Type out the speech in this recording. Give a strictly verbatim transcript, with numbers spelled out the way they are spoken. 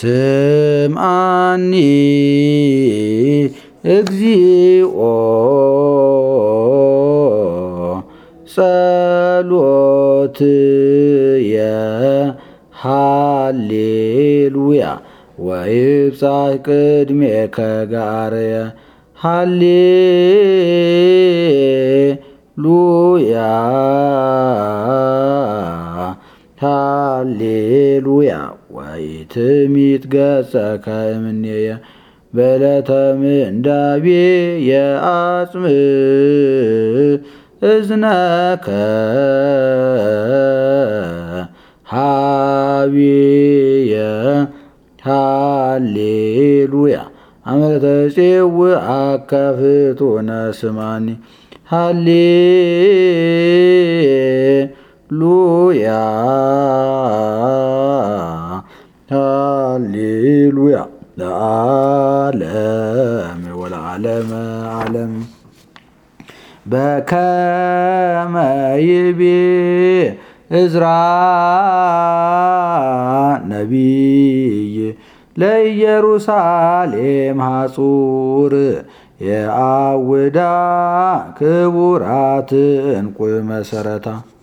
ስምዓኒ እግዚኦ ጸሎትየ ሃሌሉያ ወይብጻሕ ቅድሜከ ጋርየ ሃሌሉያ ሃሌሉያ ወይትሚት ገጸከ እምኔየ በዕለተ ምንዳቤ የአጽም እዝነከ ሀቤየ ሃሌሉያ አመተጼውዐከ ፍጡነ ስምዓኒ ሃሌሉያ ሃሌሉያ ለዓለመ ወለዓለመ ዓለም በከመ ይቤ ዕዝራ ነቢይ ለኢየሩሳሌም ሐጹር የአውዳ ክቡራት እንቁ መሰረታ